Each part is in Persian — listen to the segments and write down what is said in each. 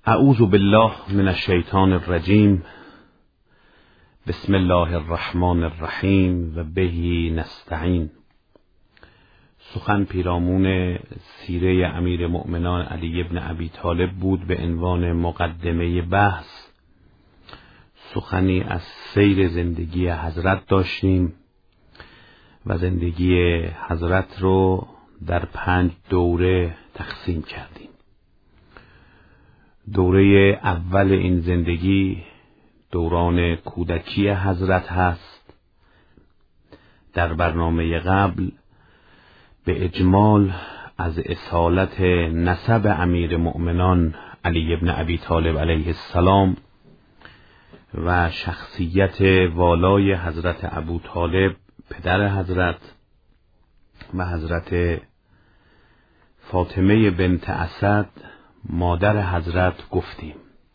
اعوذ بالله من الشیطان الرجیم. بسم الله الرحمن الرحیم و بهی نستعین. سخن پیرامون سیره امیر مؤمنان علی ابن ابی طالب بود به عنوان مقدمه بحث. سخنی از سیر زندگی حضرت داشتیم و زندگی حضرت رو در 5 دوره تقسیم کردیم. دوره اول این زندگی دوران کودکی حضرت هست. در برنامه قبل به اجمال از اصالت نسب امیر مؤمنان علی ابن ابی طالب علیه السلام و شخصیت والای حضرت ابو طالب پدر حضرت و حضرت فاطمه بنت اسد مادر حضرت گفتیم.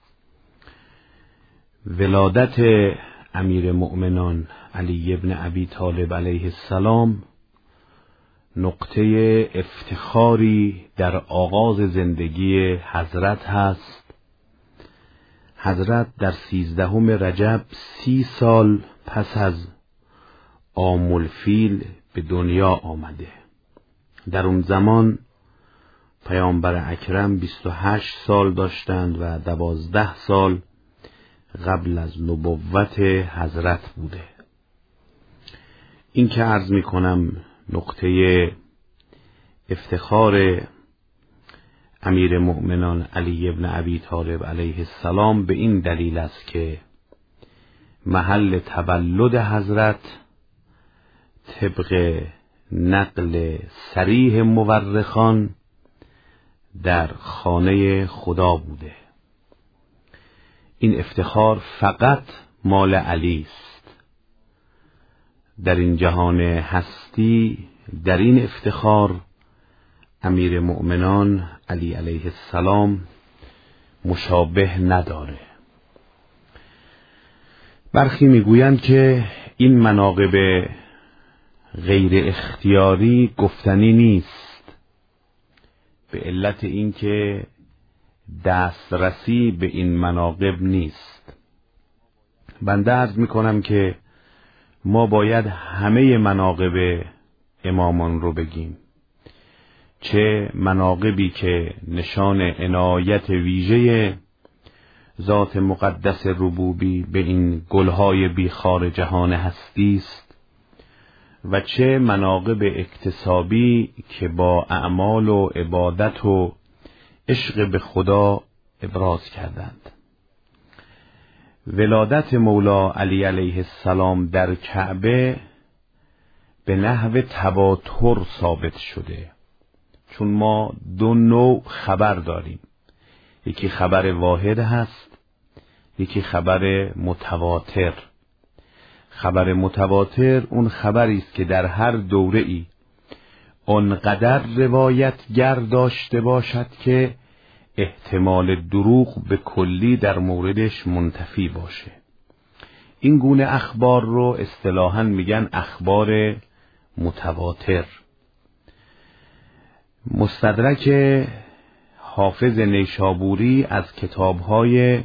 ولادت امیر مؤمنان علی ابن ابی طالب علیه السلام نقطه افتخاری در آغاز زندگی حضرت هست. حضرت در 13 رجب 30 سال پس از عام الفیل به دنیا آمده. در اون زمان پیامبر اکرم 28 سال داشتند و 12 سال قبل از نبوت حضرت بوده. این که عرض می کنم نقطه افتخار امیر مؤمنان علی ابن ابی طالب علیه السلام به این دلیل است که محل تولد حضرت طبق نقل صریح مورخان در خانه خدا بوده. این افتخار فقط مال علی است. در این جهان هستی در این افتخار امیر مؤمنان علی علیه السلام مشابه نداره. برخی میگویند که این مناقب غیر اختیاری گفتنی نیست، به علت اینکه دسترسی به این مناقب نیست. بنده عرض میکنم که ما باید همه مناقب امامان رو بگیم، چه مناقبی که نشان عنایت ویژه ذات مقدس ربوبی به این گلهای بیخار جهان هستی است، و چه مناقب اکتسابی که با اعمال و عبادت و عشق به خدا ابراز کردند. ولادت مولا علی علیه السلام در کعبه به نحو تواتر ثابت شده، چون ما 2 نوع خبر داریم. یکی خبر واحد هست، یکی خبر متواتر. خبر متواتر اون خبری است که در هر دوره‌ای آنقدر روایتگر داشته باشد که احتمال دروغ به کلی در موردش منتفی باشه. این گونه اخبار رو اصطلاحاً میگن اخبار متواتر. مستدرک حافظ نیشابوری از کتاب‌های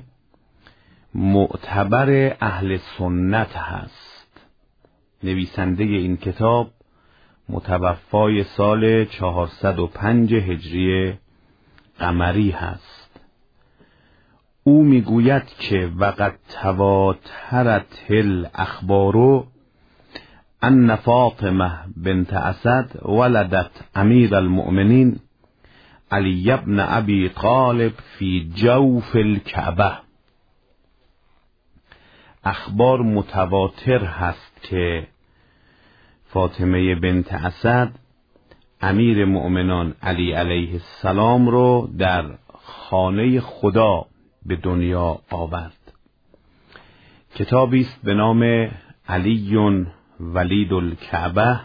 معتبر اهل سنت هست. نویسنده این کتاب متوفای سال 405 هجری قمری هست. او میگوید که وقد تواترت الاخبار ان فاطمه بنت اسد ولدت امیر المؤمنین علی ابن ابی طالب فی جوف الکعبه. اخبار متواتر هست که فاطمه بنت اسد امیر مؤمنان علی علیه السلام رو در خانه خدا به دنیا آورد. کتابی است به نام علی ولید الکعبه.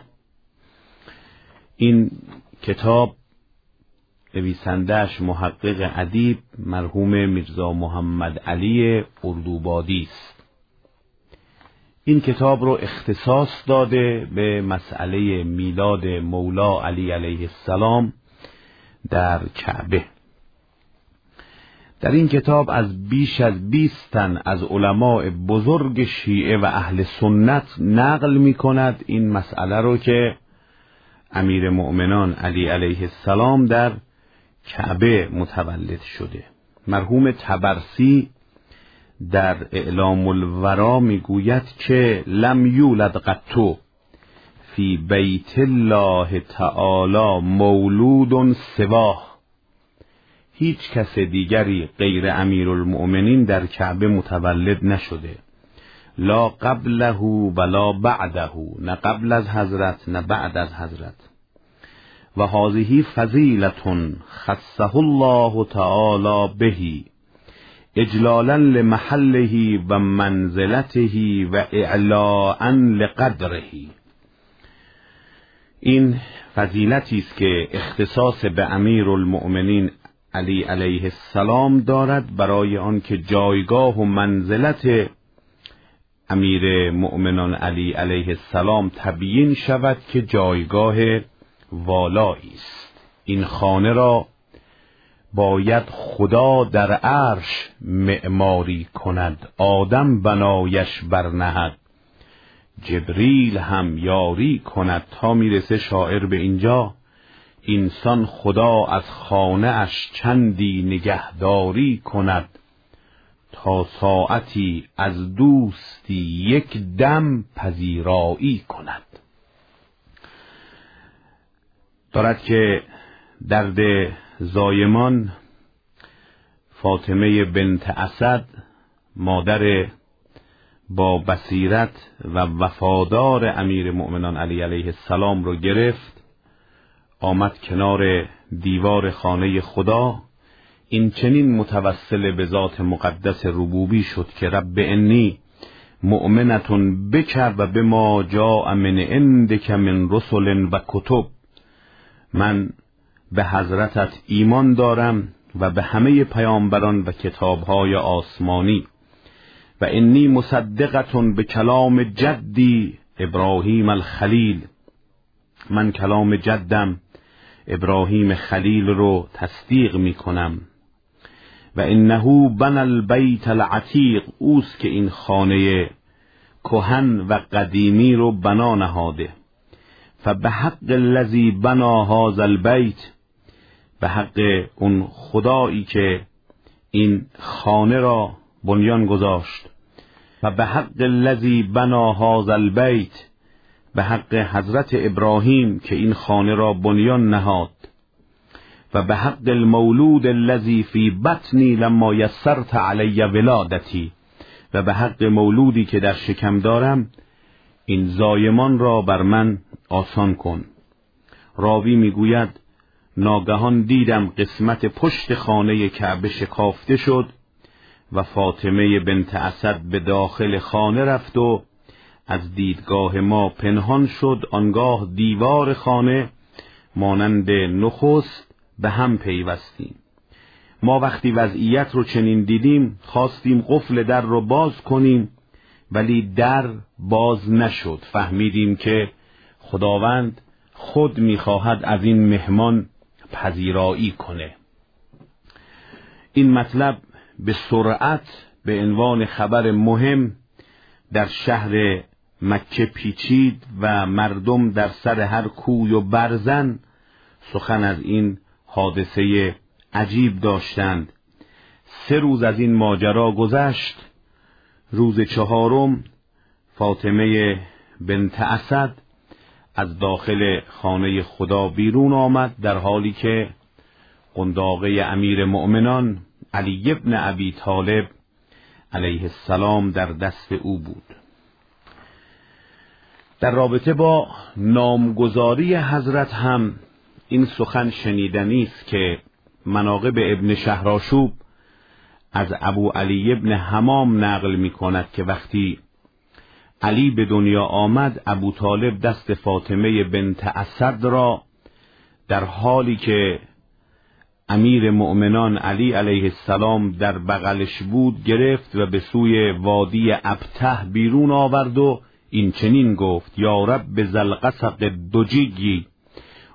این کتاب نویسنده‌اش محقق ادیب مرحوم میرزا محمد علی اردوبادی است. این کتاب رو اختصاص داده به مسئله میلاد مولا علی علیه السلام در کعبه. در این کتاب از بیش از 20 تن از علماء بزرگ شیعه و اهل سنت نقل می کند این مسئله رو که امیر مؤمنان علی علیه السلام در کعبه متولد شده. مرحوم طبرسی در اعلام الورا میگوید که لم یولد قطو فی بیت الله تعالی مولود سواه، هیچ کس دیگری غیر امیرالمؤمنین در کعبه متولد نشده، لا قبله ولا بعده، نه قبل از حضرت نه بعد از حضرت. و هذه فضیلة خصه الله تعالی به اجلالا لمحله و منزلته و اعلاء لقدره. این فضیلتی است که اختصاص به امیرالمؤمنین علی علیه السلام دارد، برای آنکه جایگاه و منزلت امیر مؤمنان علی علیه السلام تبیین شود که جایگاه والایی است. این خانه را باید خدا در عرش معماری کند، آدم بنایش برنهد، جبریل هم یاری کند. تا میرسه شاعر به اینجا، انسان خدا از خانه اش چندی نگهداری کند، تا ساعتی از دوستی یک دم پذیرایی کند. دارد که درد زایمان فاطمه بنت اسد، مادر با بصیرت و وفادار امیر مؤمنان علی علیه السلام رو گرفت، آمد کنار دیوار خانه خدا، این چنین متوسل به ذات مقدس ربوبی شد که رب انی مؤمنتون بک و بما جاء من عندک من رسل و کتب، من به حضرتت ایمان دارم و به همه پیامبران و کتابهای آسمانی، و انی مصدقتون به کلام جدی ابراهیم الخلیل، من کلام جدم ابراهیم خلیل رو تصدیق می کنم، و انه بنى البیت العتیق، اوست که این خانه کهن و قدیمی رو بنا نهاده، فبحق الذی بنا هذا البیت، به حق اون خدایی که این خانه را بنیان گذاشت، و به حق الذی بنا هذا البیت، به حق حضرت ابراهیم که این خانه را بنیان نهاد، و به حق المولود الذی فی بطنی لما یسرت علی ولادتی، و به حق مولودی که در شکم دارم این زایمان را بر من آسان کن. راوی میگوید ناگهان دیدم قسمت پشت خانه کعبه شکافته شد و فاطمه بنت اسد به داخل خانه رفت و از دیدگاه ما پنهان شد. آنگاه دیوار خانه مانند نخست به هم پیوستیم. ما وقتی وضعیت رو چنین دیدیم خواستیم قفل در رو باز کنیم، ولی در باز نشد. فهمیدیم که خداوند خود میخواهد از این مهمان پذیرایی کنه. این مطلب به سرعت به عنوان خبر مهم در شهر مکه پیچید و مردم در سر هر کوی و برزن سخن از این حادثه عجیب داشتند. 3 روز از این ماجرا گذشت. روز 4 فاطمه بنت اسد از داخل خانه خدا بیرون آمد، در حالی که قنداقه امیر مؤمنان علی ابن ابی طالب علیه السلام در دست او بود. در رابطه با نامگذاری حضرت هم این سخن شنیدنی است که مناقب ابن شهرآشوب از ابو علی ابن حمام نقل می کند که وقتی علی به دنیا آمد، ابو طالب دست فاطمه بنت اسد را در حالی که امیر مؤمنان علی علیه السلام در بغلش بود گرفت و به سوی وادی ابته بیرون آورد و این چنین گفت: یا رب ذل قسق الدجی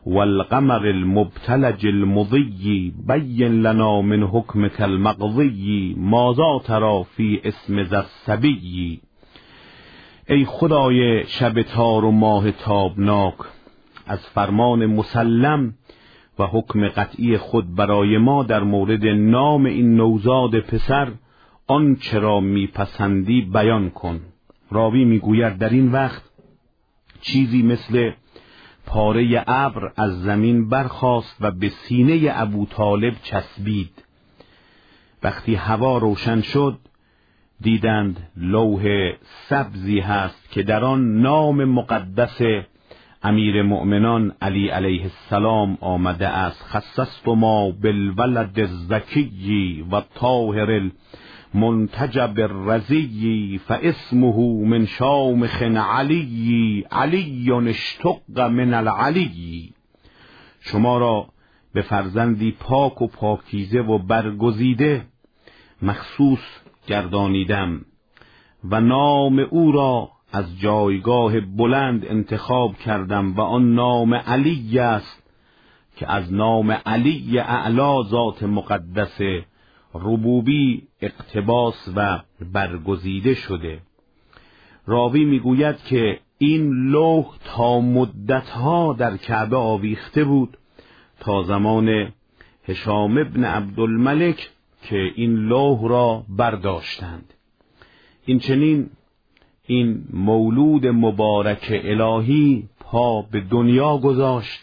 والقمر المبتلج المضی بین لنا من حکمک المقضی ماذا تری فی اسم ذا الصبی. ای خدای شب تار و ماه تابناک، از فرمان مسلم و حکم قطعی خود برای ما در مورد نام این نوزاد پسر آنچه را میپسندی بیان کن. راوی میگوید در این وقت چیزی مثل پاره ابر از زمین برخاست و به سینه ابوطالب چسبید. وقتی هوا روشن شد دیدند لوح سبزی هست که در آن نام مقدس امیر مؤمنان علی علیه السلام آمده است: خصصت ما بالولد الزکی و طاهر المنتجب الرزی فاسمه من شامخ علی علی اشتق من العلی. شما را به فرزندی پاک و پاکیزه و برگزیده مخصوص گردانیدم و نام او را از جایگاه بلند انتخاب کردم و آن نام علی است که از نام علی اعلی ذات مقدس ربوبی اقتباس و برگزیده شده. راوی میگوید که این لوح تا مدتها در کعبه آویخته بود تا زمان هشام ابن عبدالملک که این لوح را برداشتند. این چنین این مولود مبارک الهی پا به دنیا گذاشت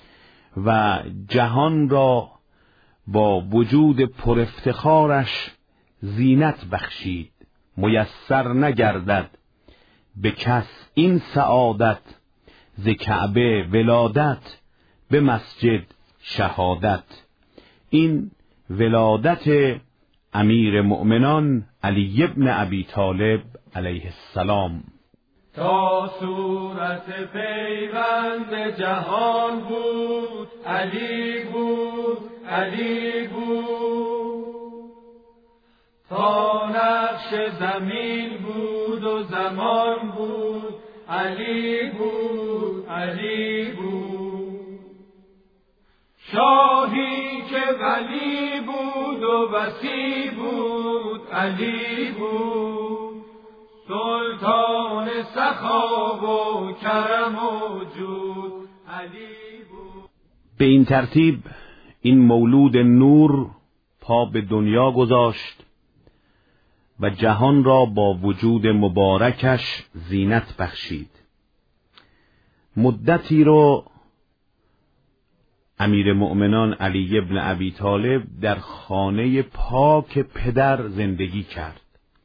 و جهان را با وجود پر افتخارش زینت بخشید. میسر نگردد به کس این سعادت، ز کعبه ولادت به مسجد شهادت. این ولادت امیر مؤمنان علی ابن ابی طالب علیه السلام. تا صورت پیوند جهان بود علی بود علی بود، تا نقش زمین بود و زمان بود علی بود علی بود. شاهی که ولی بود و وصی بود علی بود، سلطان سخا و کرم و جود علی بود. به این ترتیب این مولود نور پا به دنیا گذاشت و جهان را با وجود مبارکش زینت بخشید. مدتی رو امیر مؤمنان علی ابن ابی طالب در خانه پاک پدر زندگی کرد.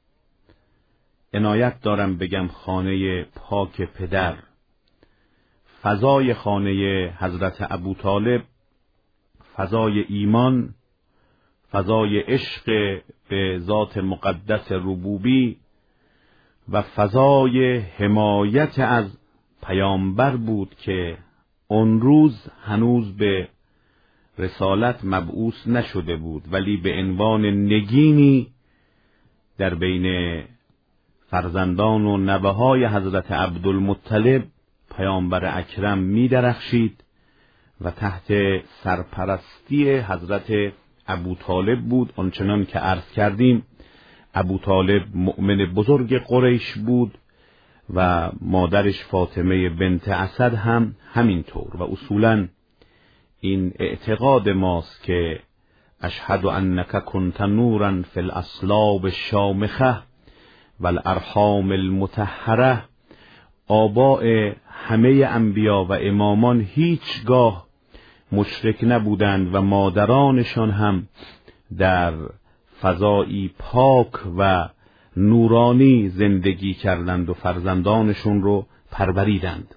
عنایت دارم بگم خانه پاک پدر، فضای خانه حضرت ابوطالب فضای ایمان، فضای عشق به ذات مقدس ربوبی و فضای حمایت از پیامبر بود که اون روز هنوز به رسالت مبعوث نشده بود، ولی به عنوان نگینی در بین فرزندان و نوه‌های حضرت عبدالمطلب پیامبر اکرم می درخشید و تحت سرپرستی حضرت ابوطالب بود. آنچنان که عرض کردیم ابوطالب مؤمن بزرگ قریش بود و مادرش فاطمه بنت اسد هم همینطور. و اصولاً این اعتقاد ماست که اشهد انک کنت نورا فی الاصلاب الشامخه و الارحام المطهره. آباء همه انبیا و امامان هیچگاه مشرک نبودند و مادرانشان هم در فضایی پاک و نورانی زندگی کردند و فرزندانشون رو پروریدند.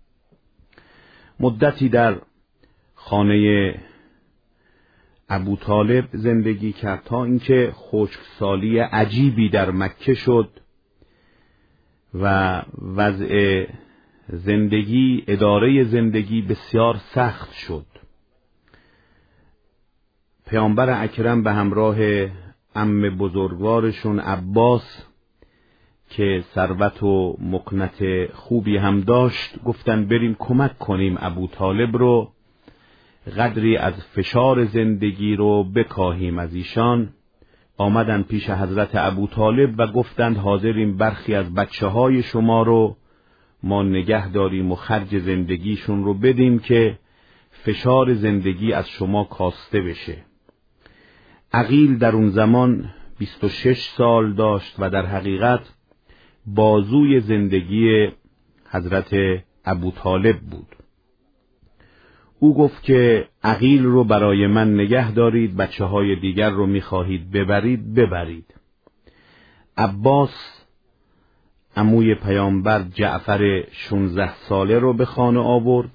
مدتی در خانه ابوطالب زندگی کرد تا اینکه خشکسالی عجیبی در مکه شد و وضع زندگی، اداره زندگی بسیار سخت شد. پیامبر اکرم به همراه عم بزرگوارشون عباس که ثروت و مکنت خوبی هم داشت گفتن بریم کمک کنیم ابوطالب رو قدری از فشار زندگی رو بکاهیم از ایشان، آمدن پیش حضرت ابوطالب و گفتند حاضریم برخی از بچه‌های شما رو ما نگه داریم و خرج زندگیشون رو بدیم که فشار زندگی از شما کاسته بشه. عقیل در اون زمان 26 سال داشت و در حقیقت بازوی زندگی حضرت ابوطالب بود. او گفت که عقیل رو برای من نگه دارید، بچه‌های دیگر رو می‌خواهید ببرید. عباس عموی پیامبر جعفر 16 ساله رو به خانه آورد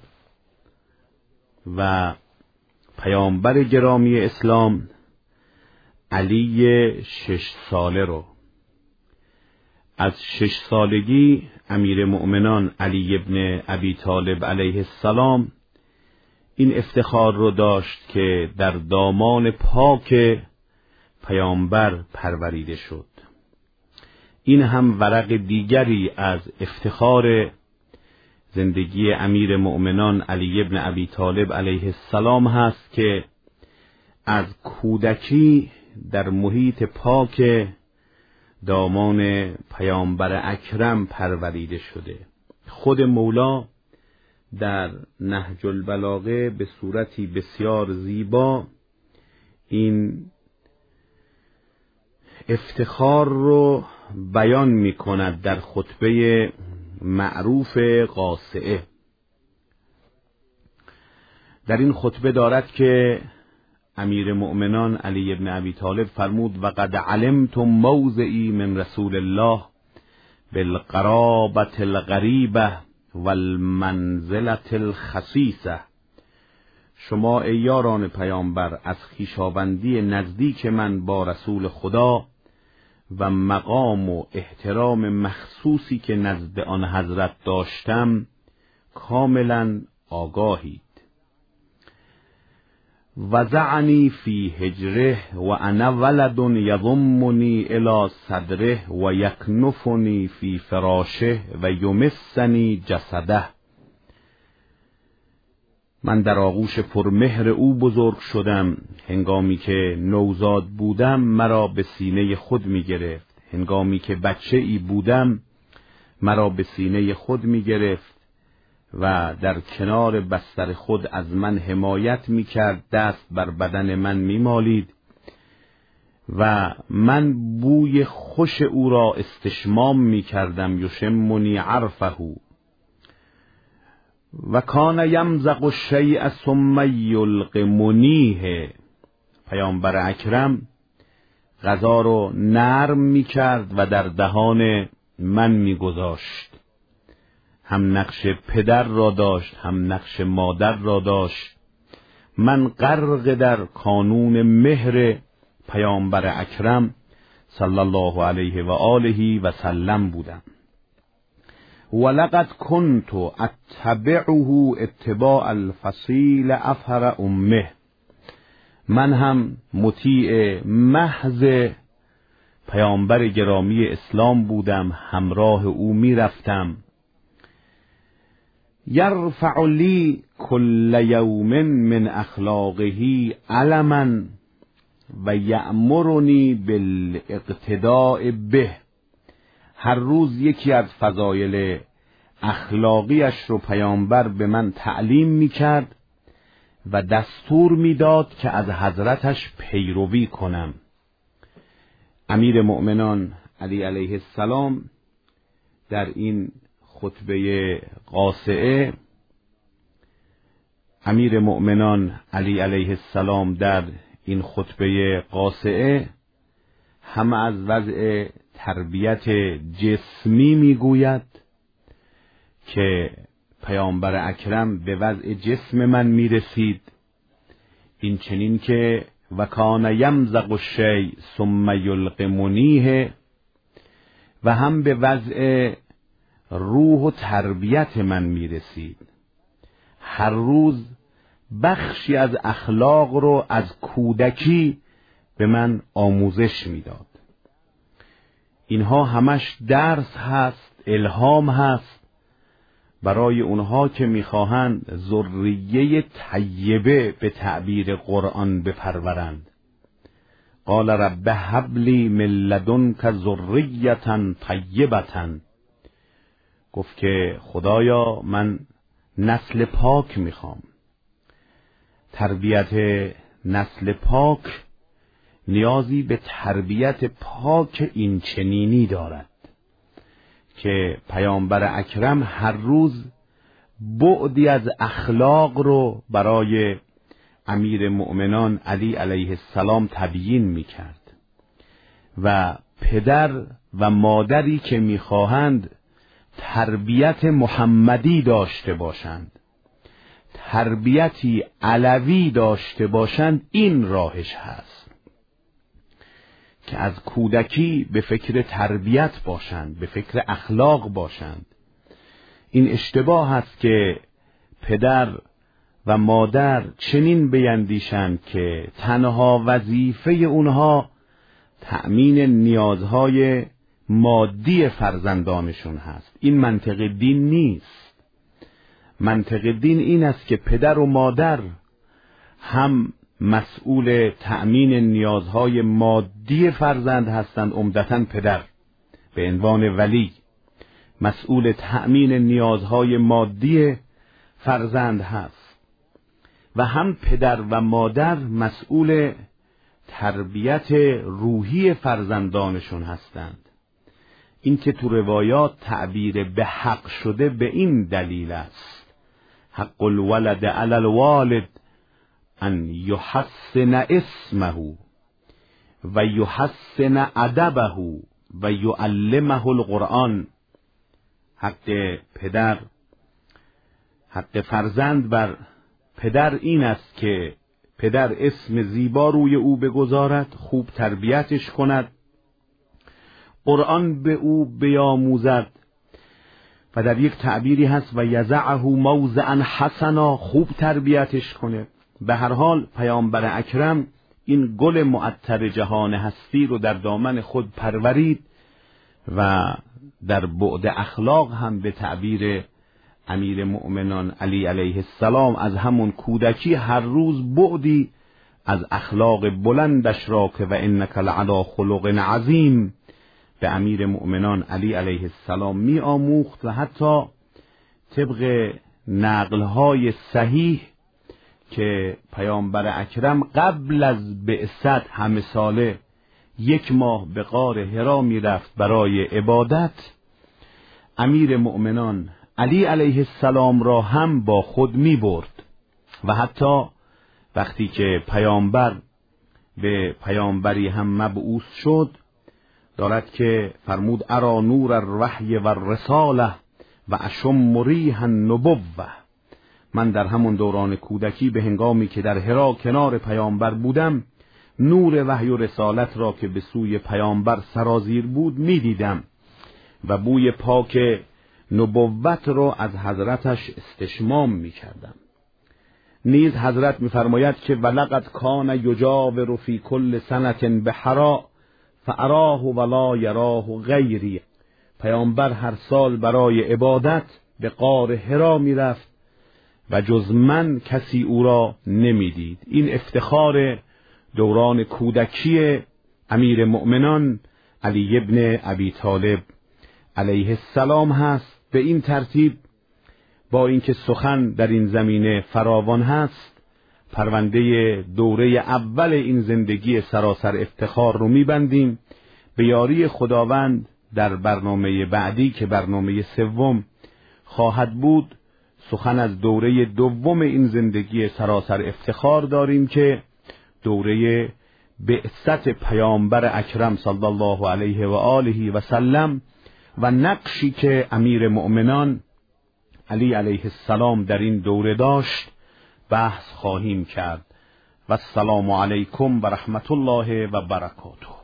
و پیامبر گرامی اسلام علی 6 ساله رو. از 6 سالگی امیر مؤمنان علی ابن ابی طالب علیه السلام این افتخار رو داشت که در دامان پاک پیامبر پروریده شد. این هم ورق دیگری از افتخار زندگی امیر مؤمنان علی ابن ابی طالب علیه السلام هست که از کودکی در محیط پاک دامان پیامبر اکرم پروریده شده. خود مولا در نهج البلاغه به صورتی بسیار زیبا این افتخار رو بیان می کند در خطبه معروف قاصعه. در این خطبه دارد که امیر مؤمنان علی ابن ابی طالب فرمود: وقد علمتم موضعی من رسول الله بالقرابة الغریبة والمنزلة الخصیصة. شما ای یاران پیامبر از خویشاوندی نزدیک من با رسول خدا و مقام و احترام مخصوصی که نزد آن حضرت داشتم کاملا آگاهید. وضعنی فی حجره و انا ولد یضمنی الی صدره و یکنفنی فی فراشه و یمسنی جسده. من در آغوش پرمهر او بزرگ شدم. هنگامی که نوزاد بودم مرا به سینه خود می گرفت. هنگامی که بچه ای بودم مرا به سینه خود می گرفت و در کنار بستر خود از من حمایت می کرد، دست بر بدن من می مالید و من بوی خوش او را استشمام می کردم. یشمنی عرفه و کان یمزق الشیء ثم یلقمنیه. پیامبر اکرم غذا رو نرم می کرد و در دهان من می گذاشت. هم نقش پدر را داشت، هم نقش مادر را داشت. من غرق در کانون مهر پیامبر اکرم صلی الله علیه و آله و سلم بودم. ولقد كنت اتبعه اتباع الفصیل افهر امه. من هم مطیع محض پیامبر گرامی اسلام بودم، همراه او می رفتم. یرفع لی کل یوم من اخلاقه علما و یأمرنی بالاقتداء به. هر روز یکی از فضایل اخلاقیش رو پیامبر به من تعلیم می کرد و دستور می داد که از حضرتش پیروی کنم. امیر مؤمنان علی علیه السلام در این خطبه قاصعه، امیر مؤمنان علی علیه السلام در این خطبه قاصعه هم از وضع تربیت جسمی میگوید که پیامبر اکرم به وضع جسم من میرسید، این چنین که و کان یمزق الشیء ثم یلقمنیه، و هم به وضع روح و تربیت من میرسید. هر روز بخشی از اخلاق رو از کودکی به من آموزش میداد. اینها همش درس هست، الهام هست برای اونها که میخواهند ذریه طیبه به تعبیر قرآن بپرورند. قال رب هب لی من لدنک ذریة طیبة، گفت که خدایا من نسل پاک میخوام. تربیت نسل پاک نیازی به تربیت پاک این چنینی دارد که پیامبر اکرم هر روز بعدی از اخلاق رو برای امیر مؤمنان علی علیه السلام تبیین میکرد و پدر و مادری که میخواهند تربیت محمدی داشته باشند، تربیتی علوی داشته باشند، این راهش هست که از کودکی به فکر تربیت باشند، به فکر اخلاق باشند. این اشتباه هست که پدر و مادر چنین بیندیشند که تنها وظیفه اونها تأمین نیازهای مادی فرزندانشون هست. این منطق دین نیست. منطق دین این است که پدر و مادر هم مسئول تأمین نیازهای مادی فرزند هستند، عمدتاً پدر به عنوان ولی مسئول تأمین نیازهای مادی فرزند هست و هم پدر و مادر مسئول تربیت روحی فرزندانشون هستند. این که تو روایات تعبیر به حق شده به این دلیل است: حق الولد علی الوالد ان یحسن اسمه و یحسن ادبه و یعلمه القرآن. حق فرزند بر پدر این است که پدر اسم زیبا روی او بگذارد، خوب تربیتش کند، قرآن به او بیاموزد و در یک تعبیری هست و یضعه موضعا حسنا، خوب تربیتش کنه. به هر حال پیامبر اکرم این گل معطر جهان هستی رو در دامن خود پرورید و در بعد اخلاق هم به تعبیر امیر مؤمنان علی علیه السلام از همون کودکی هر روز بعدی از اخلاق بلندش را که و انک لعلی خلق عظیم به امیر مؤمنان علی علیه السلام می آموخت و حتی طبق نقلهای صحیح که پیامبر اکرم قبل از بعثت همه ساله 1 ماه به غار حرا می رفت برای عبادت، امیر مؤمنان علی علیه السلام را هم با خود می برد و حتی وقتی که پیامبر به پیامبری هم مبعوث شد دارد که فرمود ارا نور الوحی و الرساله و اشم ریح النبوه. من در همون دوران کودکی به هنگامی که در حرا کنار پیامبر بودم نور وحی و رسالت را که به سوی پیامبر سرازیر بود می دیدم و بوی پاک نبوت را از حضرتش استشمام می کردم. نیز حضرت می فرماید که ولقد کان یجاور فی کل سنة بحرا فاراه ولا یراه غیری. پیامبر هر سال برای عبادت به غار حرا می رفت و جز من کسی او را نمی دید. این افتخار دوران کودکی امیر مؤمنان علی ابن ابی طالب علیه السلام هست. به این ترتیب با اینکه سخن در این زمینه فراوان هست، پرونده دوره اول این زندگی سراسر افتخار رو میبندیم. به یاری خداوند در برنامه بعدی که برنامه 3 خواهد بود سخن از دوره دوم این زندگی سراسر افتخار داریم که دوره بعثت پیامبر اکرم صلی الله علیه و آله و سلم و نقشی که امیر مؤمنان علی علیه السلام در این دوره داشت بحث خواهیم کرد. و السلام علیکم و رحمت الله و برکاته.